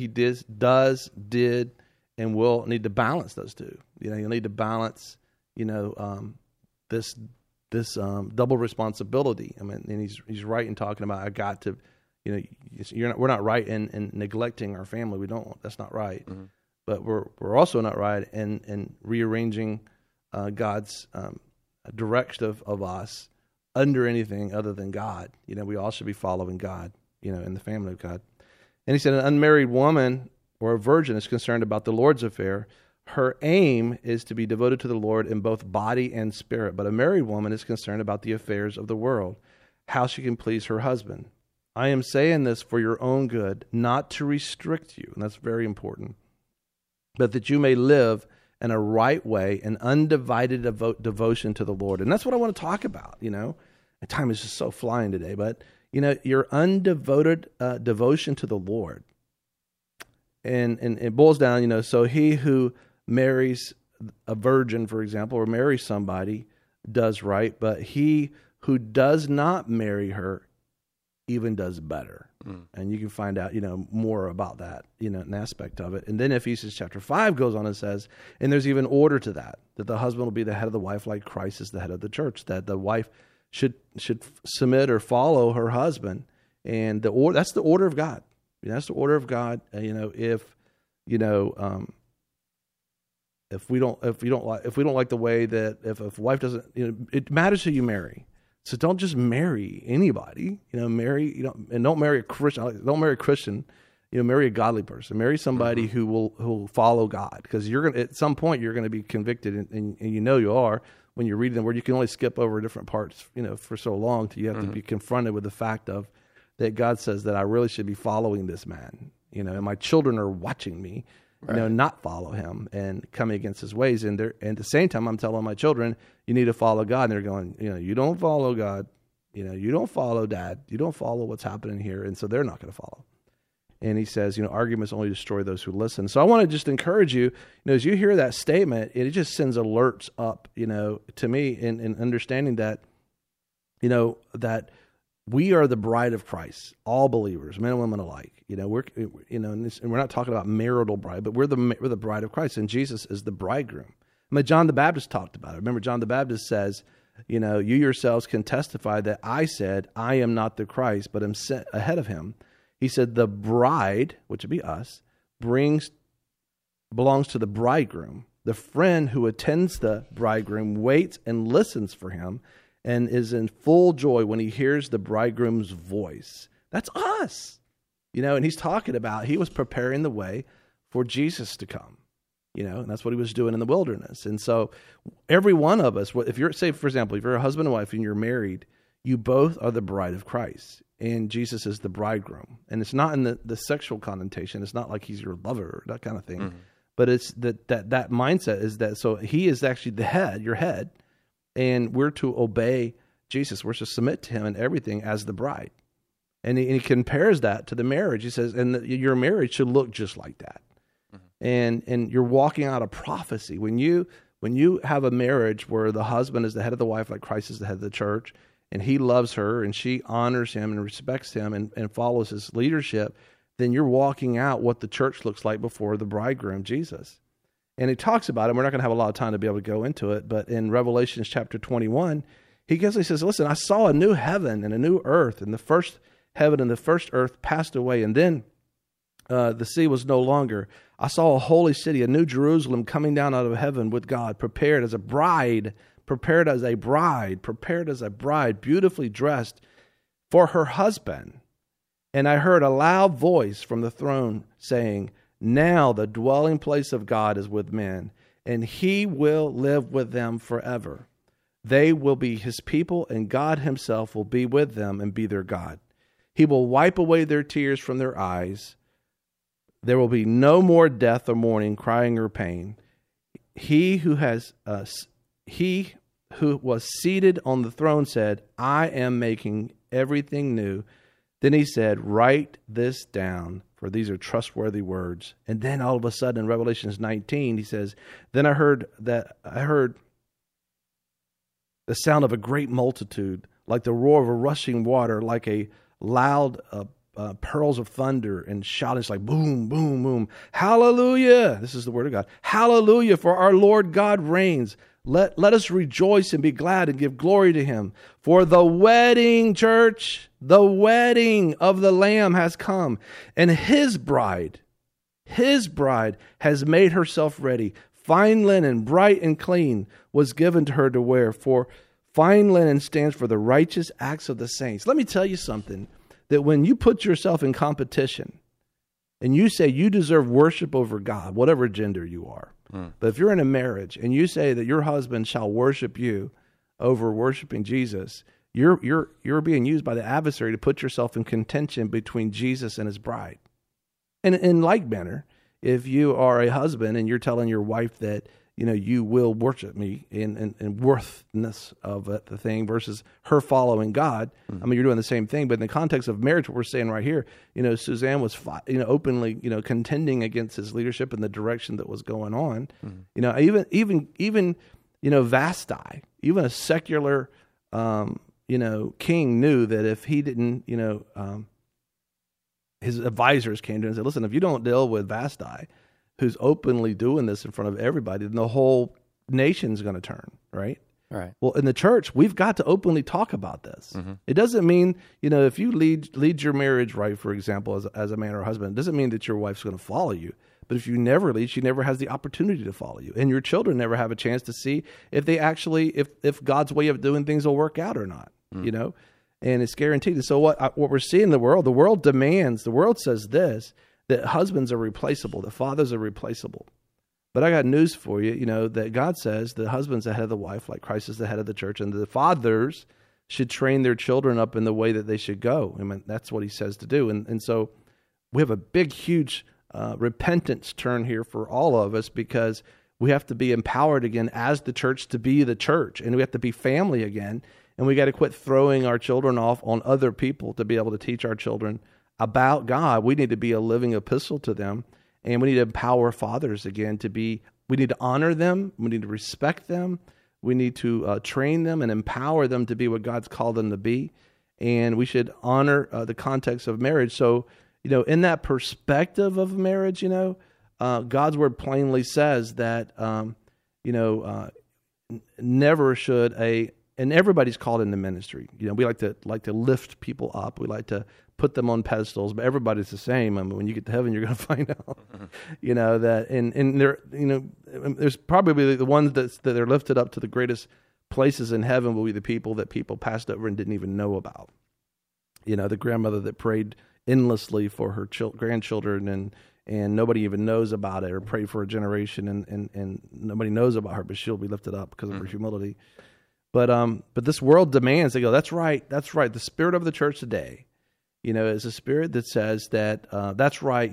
did, and will need to balance those two. You'll need to balance, this double responsibility. And he's right in talking about, I got to, we're not right in neglecting our family. We don't. That's not right. Mm-hmm. But we're also not right in rearranging God's direction of us under anything other than God. We all should be following God. In the family of God. And he said, an unmarried woman or a virgin is concerned about the Lord's affair. Her aim is to be devoted to the Lord in both body and spirit. But a married woman is concerned about the affairs of the world, how she can please her husband. I am saying this for your own good, not to restrict you, and that's very important, but that you may live in a right way, an undivided devotion to the Lord. And that's what I want to talk about. Time is just so flying today, but your undevoted devotion to the Lord. And it boils down, so he who marries a virgin, for example, or marries somebody does right, but he who does not marry her even does better. And you can find out, more about that, an aspect of it. And then Ephesians chapter 5 goes on and says, and there's even order to that the husband will be the head of the wife like Christ is the head of the church, that the wife should submit or follow her husband, and that's the order of God. That's the order of God. If we don't like the way that if a wife doesn't, it matters who you marry. So don't just marry anybody. Don't marry a Christian. Don't marry a Christian. Marry a godly person. Marry somebody who will follow God, because you're gonna at some point you're going to be convicted, and you are. When you're reading the word, you can only skip over different parts, for so long till you have to be confronted with the fact of that God says that I really should be following this man, and my children are watching me, not follow him and coming against his ways. And at the same time, I'm telling my children, you need to follow God. And they're going, you don't follow God, you don't follow Dad, you don't follow what's happening here. And so they're not going to follow. And he says, arguments only destroy those who listen. So I want to just encourage you, as you hear that statement, it just sends alerts up, to me in understanding that, that we are the bride of Christ, all believers, men and women alike. We're not talking about marital bride, but we're the bride of Christ, and Jesus is the bridegroom. John the Baptist talked about it. Remember, John the Baptist says, you yourselves can testify that I said, I am not the Christ, but am sent ahead of him. He said the bride, which would be us, belongs to the bridegroom. The friend who attends the bridegroom waits and listens for him and is in full joy when he hears the bridegroom's voice. That's us. And he's talking about, he was preparing the way for Jesus to come. And that's what he was doing in the wilderness. And so every one of us, if you're, say, for example, if you're a husband and wife and you're married, you both are the bride of Christ. And Jesus is the bridegroom. And it's not in the sexual connotation. It's not like he's your lover, that kind of thing. Mm-hmm. But it's that mindset is that, so he is actually the head, your head, and we're to obey Jesus. We're to submit to him in everything as the bride. And he compares that to the marriage. He says, and your marriage should look just like that. Mm-hmm. And you're walking out a prophecy. When you have a marriage where the husband is the head of the wife, like Christ is the head of the church, and he loves her, and she honors him and respects him and follows his leadership, then you're walking out what the church looks like before the bridegroom, Jesus. And he talks about it. We're not going to have a lot of time to be able to go into it, but in Revelation chapter 21, he says, listen, I saw a new heaven and a new earth, and the first heaven and the first earth passed away, and then the sea was no longer. I saw a holy city, a new Jerusalem coming down out of heaven with God, prepared as a bride, beautifully dressed for her husband. And I heard a loud voice from the throne saying, now the dwelling place of God is with men, and he will live with them forever. They will be his people, and God himself will be with them and be their God. He will wipe away their tears from their eyes. There will be no more death or mourning, crying or pain. He who has he who was seated on the throne said, I am making everything new. Then he said, write this down, for these are trustworthy words. And then all of a sudden in Revelations 19, he says, then I heard the sound of a great multitude, like the roar of a rushing water, like a loud pearls of thunder, and shouting. It's like boom, boom, boom. Hallelujah. This is the word of God. Hallelujah, for our Lord God reigns. Let us rejoice and be glad and give glory to him. For the wedding, church, the wedding of the Lamb has come, and his bride has made herself ready. Fine linen, bright and clean, was given to her to wear. For fine linen stands for the righteous acts of the saints. Let me tell you something, that when you put yourself in competition and you say you deserve worship over God, whatever gender you are, but if you're in a marriage and you say that your husband shall worship you over worshiping Jesus, you're being used by the adversary to put yourself in contention between Jesus and his bride. And in like manner, if you are a husband and you're telling your wife that, you will worship me in worthness of the thing versus her following God. I mean, you're doing the same thing, but in the context of marriage, what we're saying right here, Suzanne was, openly, contending against his leadership in the direction that was going on. Even Vasti, even a secular, king knew that if he didn't, his advisors came to him and said, listen, if you don't deal with Vasti, who's openly doing this in front of everybody, then the whole nation's going to turn, right? Right. Well, in the church, we've got to openly talk about this. Mm-hmm. It doesn't mean, if you lead your marriage right, for example, as a man or a husband, it doesn't mean that your wife's going to follow you. But if you never lead, she never has the opportunity to follow you. And your children never have a chance to see if they actually, if God's way of doing things will work out or not, And it's guaranteed. And so what we're seeing in the world demands, the world says this, that husbands are replaceable, that fathers are replaceable. But I got news for you, that God says the husband's the head of the wife, like Christ is the head of the church, and the fathers should train their children up in the way that they should go. I mean, that's what he says to do. And so we have a big, huge repentance turn here for all of us, because we have to be empowered again as the church to be the church, and we have to be family again, and we got to quit throwing our children off on other people to be able to teach our children about God. We need to be a living epistle to them, and we need to empower fathers again we need to honor them, we need to respect them, we need to train them and empower them to be what God's called them to be, and we should honor the context of marriage. So, in that perspective of marriage, God's word plainly says that, never should and everybody's called into ministry. We like to lift people up. We like to put them on pedestals, but everybody's the same. I mean, when you get to heaven, you're going to find out, that, and there, there's probably the ones that are lifted up to the greatest places in heaven will be the people that people passed over and didn't even know about. The grandmother that prayed endlessly for her grandchildren and nobody even knows about it, or prayed for a generation and nobody knows about her, but she'll be lifted up because of her humility. But this world demands, they go, that's right. The spirit of the church today, is a spirit that says that, that's right.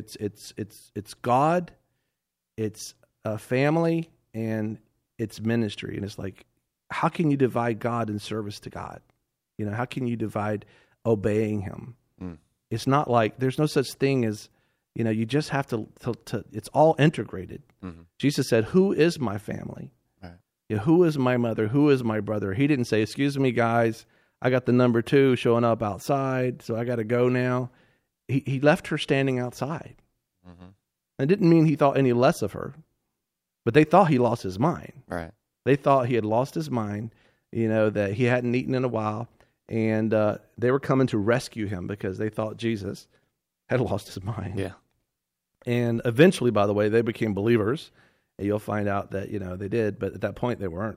It's God, it's a family, and it's ministry. And it's like, how can you divide God and service to God? How can you divide obeying him? It's not like, there's no such thing as, you just have to it's all integrated. Mm-hmm. Jesus said, who is my family? Who is my mother? Who is my brother? He didn't say, excuse me, guys, I got the number 2 showing up outside, so I got to go now. He left her standing outside. Mm-hmm. It didn't mean he thought any less of her, but they thought he lost his mind. Right. They thought he had lost his mind, that he hadn't eaten in a while, and they were coming to rescue him because they thought Jesus had lost his mind. Yeah. And eventually, by the way, they became believers. And you'll find out that, they did, but at that point they weren't.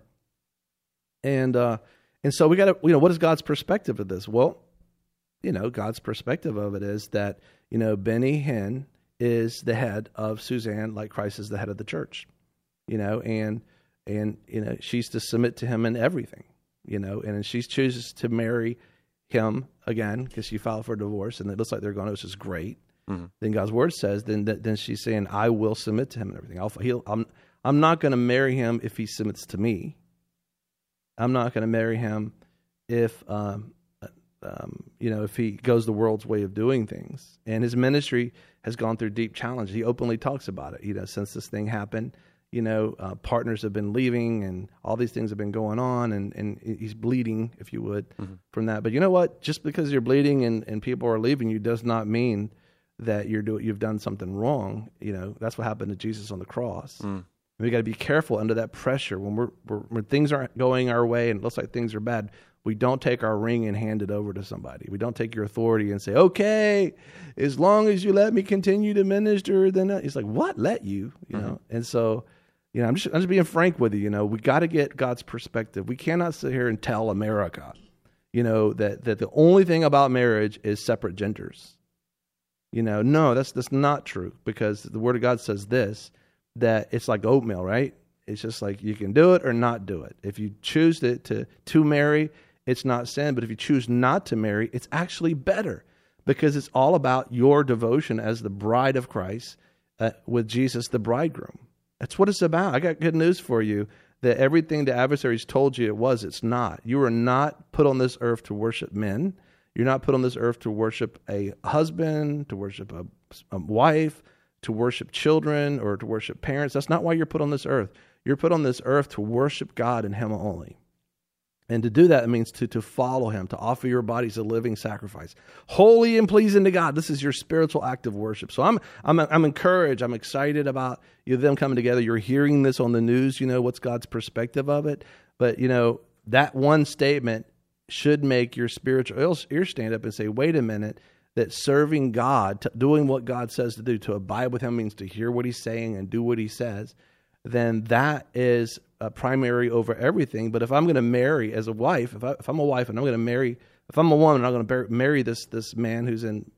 And so we got to, what is God's perspective of this? Well, God's perspective of it is that, Benny Hinn is the head of Suzanne, like Christ is the head of the church, and she's to submit to him in everything, and she chooses to marry him again because she filed for divorce, and it looks like they're going, which is great. Mm-hmm. Then God's word says, then she's saying, I will submit to him and everything. I'm not going to marry him if he submits to me. I'm not going to marry him if if he goes the world's way of doing things. And his ministry has gone through deep challenge. He openly talks about it. Since this thing happened, partners have been leaving and all these things have been going on, and he's bleeding, if you would, from that. But you know what? Just because you're bleeding and people are leaving you does not mean that you've done something wrong. That's what happened to Jesus on the cross. We got to be careful under that pressure when when things aren't going our way and it looks like things are bad. We don't take our ring and hand it over to somebody. We don't take your authority and say, "Okay, as long as you let me continue to minister," then it's like, "What? Let you?" And so, I'm just being frank with you. We got to get God's perspective. We cannot sit here and tell America, that the only thing about marriage is separate genders. No, that's not true, because the Word of God says this, that it's like oatmeal, right? It's just like you can do it or not do it. If you choose to marry, it's not sin. But if you choose not to marry, it's actually better, because it's all about your devotion as the bride of Christ with Jesus, the bridegroom. That's what it's about. I got good news for you, that everything the adversaries told you it's not. You are not put on this earth to worship men. You're not put on this earth to worship a husband, to worship a wife, to worship children, or to worship parents. That's not why you're put on this earth. You're put on this earth to worship God and Him only. And to do that, it means to follow Him, to offer your bodies a living sacrifice, holy and pleasing to God. This is your spiritual act of worship. So I'm encouraged. I'm excited about them coming together. You're hearing this on the news. What's God's perspective of it? But that one statement should make your spiritual ear stand up and say, "Wait a minute." That serving God, doing what God says to do, to abide with Him, means to hear what He's saying and do what He says, then that is a primary over everything. But if I'm going to marry as a wife, if I'm a wife and I'm going to marry, if I'm a woman and I'm going to marry this man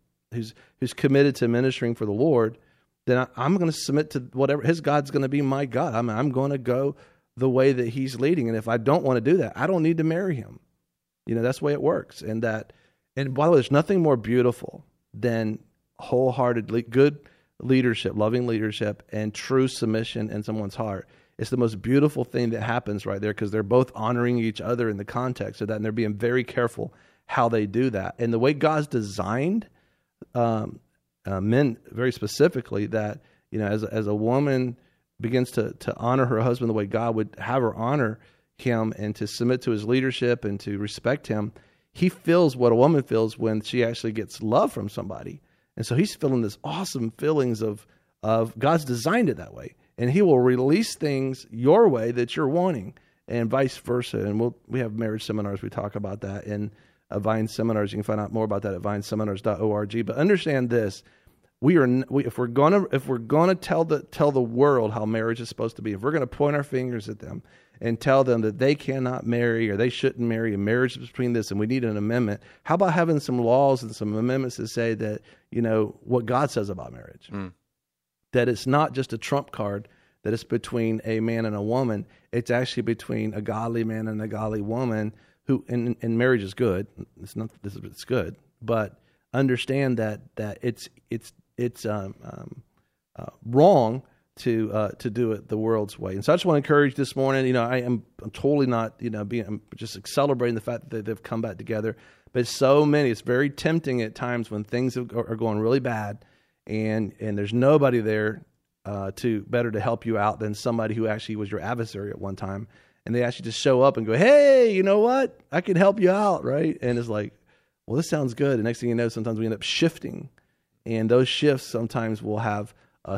who's committed to ministering for the Lord, then I'm going to submit to whatever his God's going to be my God. I'm going to go the way that He's leading, and if I don't want to do that, I don't need to marry him. That's the way it works, And by the way, there's nothing more beautiful than wholeheartedly good leadership, loving leadership, and true submission in someone's heart. It's the most beautiful thing that happens right there, because they're both honoring each other in the context of that, and they're being very careful how they do that. And the way God's designed men very specifically, that as a woman begins to honor her husband the way God would have her honor him, and to submit to his leadership and to respect him, he feels what a woman feels when she actually gets love from somebody. And so he's feeling this awesome feelings of God's designed it that way. And He will release things your way that you're wanting, and vice versa. And we have marriage seminars. We talk about that in Vine Seminars. You can find out more about that at vineseminars.org. But understand this: if we're gonna tell the world how marriage is supposed to be, if we're gonna point our fingers at them and tell them that they cannot marry or they shouldn't marry, and marriage is between this, and we need an amendment, how about having some laws and some amendments that say that, what God says about marriage? That it's not just a trump card, that it's between a man and a woman. It's actually between a godly man and a godly woman, who, and marriage is good. It's good, but understand that it's wrong to do it the world's way. And so I just want to encourage this morning. I'm totally not I'm just celebrating the fact that they've come back together. But it's very tempting at times when things are going really bad, and there's nobody there to help you out than somebody who actually was your adversary at one time, and they actually just show up and go, "Hey, you know what? I can help you out," right? And it's like, well, this sounds good. And next thing you know, sometimes we end up shifting, and those shifts sometimes will have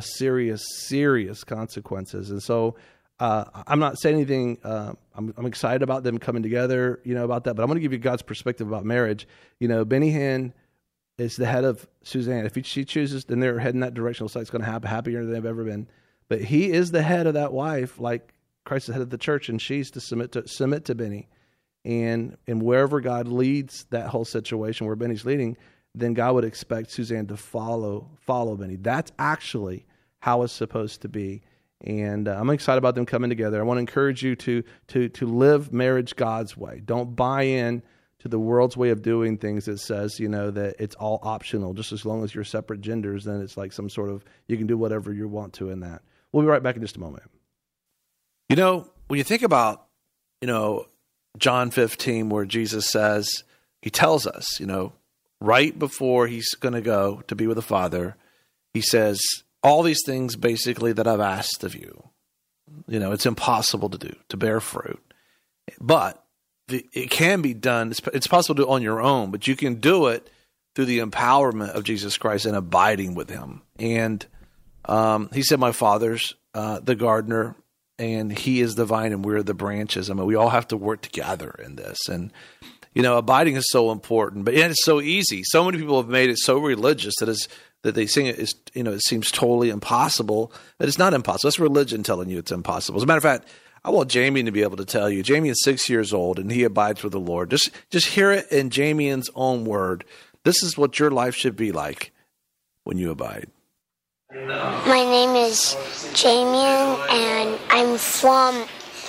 serious consequences. And so I'm not saying anything. I'm excited about them coming together, about that. But I'm going to give you God's perspective about marriage. Benny Hinn is the head of Suzanne. If she chooses, then they're heading that direction. Looks like it's going to happen happier than they've ever been. But he is the head of that wife, like Christ is the head of the church, and she's to submit to Benny. And wherever God leads that whole situation, where Benny's leading, then God would expect Suzanne to follow Benny. That's actually how it's supposed to be. And I'm excited about them coming together. I want to encourage you to live marriage God's way. Don't buy in to the world's way of doing things that says, that it's all optional. Just as long as you're separate genders, then it's like some sort of, you can do whatever you want to in that. We'll be right back in just a moment. When you think about, John 15, where Jesus says, he tells us, right before he's going to go to be with the Father, he says, all these things basically that I've asked of you, it's impossible to do, to bear fruit. But it can be done. It's possible to do it on your own, but you can do it through the empowerment of Jesus Christ and abiding with him. And he said, my Father's the gardener, and he is the vine, and we're the branches. I mean, we all have to work together in this. And, abiding is so important, but it's so easy. So many people have made it so religious that they sing it is, it seems totally impossible. That it's not impossible. That's religion telling you it's impossible. As a matter of fact, I want Jamie to be able to tell you. Jamie is 6 years old, and he abides with the Lord. Just hear it in Jamie's own word. This is what your life should be like when you abide. My name is Jamie, and I'm from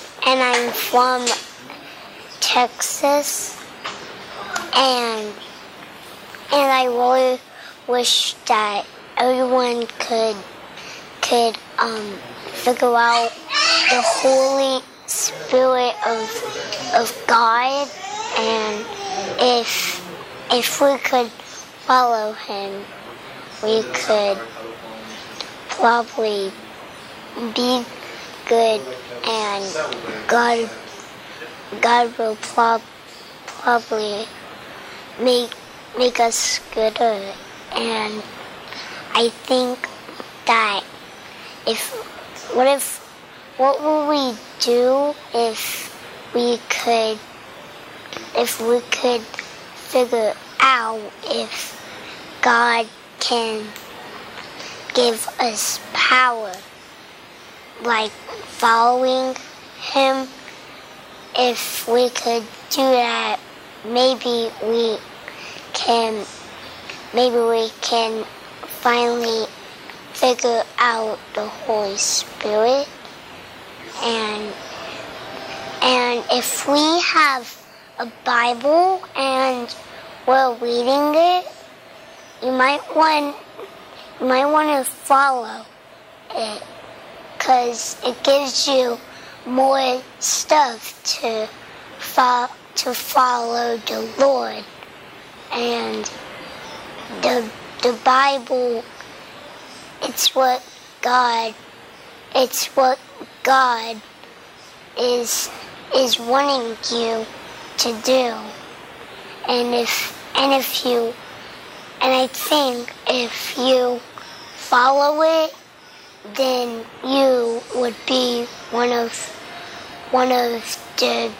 Texas, and I really wish that everyone could figure out the Holy Spirit of God, and if we could follow him, we could probably be good, and God will probably make us gooder. And I think that what would we do if we could figure out if God can give us power, like following him? If we could do that, maybe we can finally figure out the Holy Spirit. And if we have a Bible and we're reading it, you might want to follow it, because it gives you more stuff to follow the Lord. And the Bible, it's what God is wanting you to do. And I think if you follow it, then you would be one of the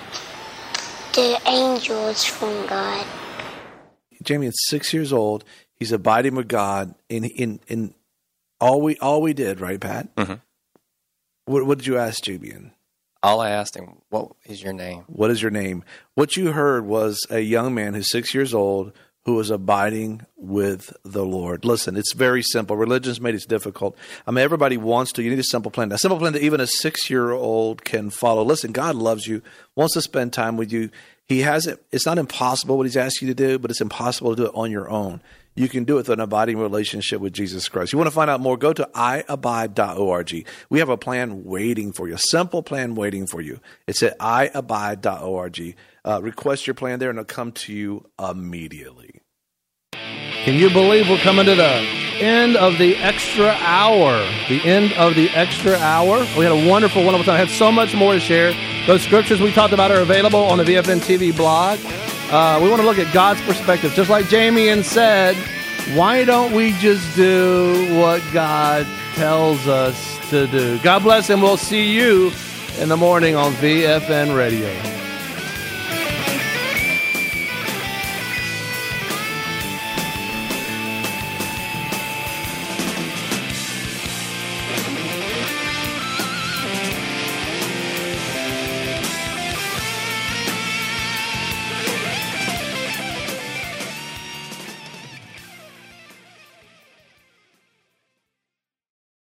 angels from God. Jamie is 6 years old. He's abiding with God in all we did, right, Pat? Mm-hmm. What did you ask Jamie? All I asked him, what is your name? What is your name? What you heard was a young man who's 6 years old who was abiding with the Lord. Listen, it's very simple. Religion's made it difficult. I mean, everybody wants to. You need a simple plan. A simple plan that even a 6-year-old can follow. Listen, God loves you, wants to spend time with you. He has it. It's not impossible what he's asked you to do, but it's impossible to do it on your own. You can do it through an abiding relationship with Jesus Christ. You want to find out more, go to iabide.org. We have a plan waiting for you, a simple plan waiting for you. It's at iabide.org. Request your plan there, and it'll come to you immediately. Can you believe we're coming to the end of the extra hour? The end of the extra hour. We had a wonderful time. I had so much more to share. Those scriptures we talked about are available on the VFN TV blog. We want to look at God's perspective. Just like Jamie said, why don't we just do what God tells us to do? God bless, and we'll see you in the morning on VFN Radio.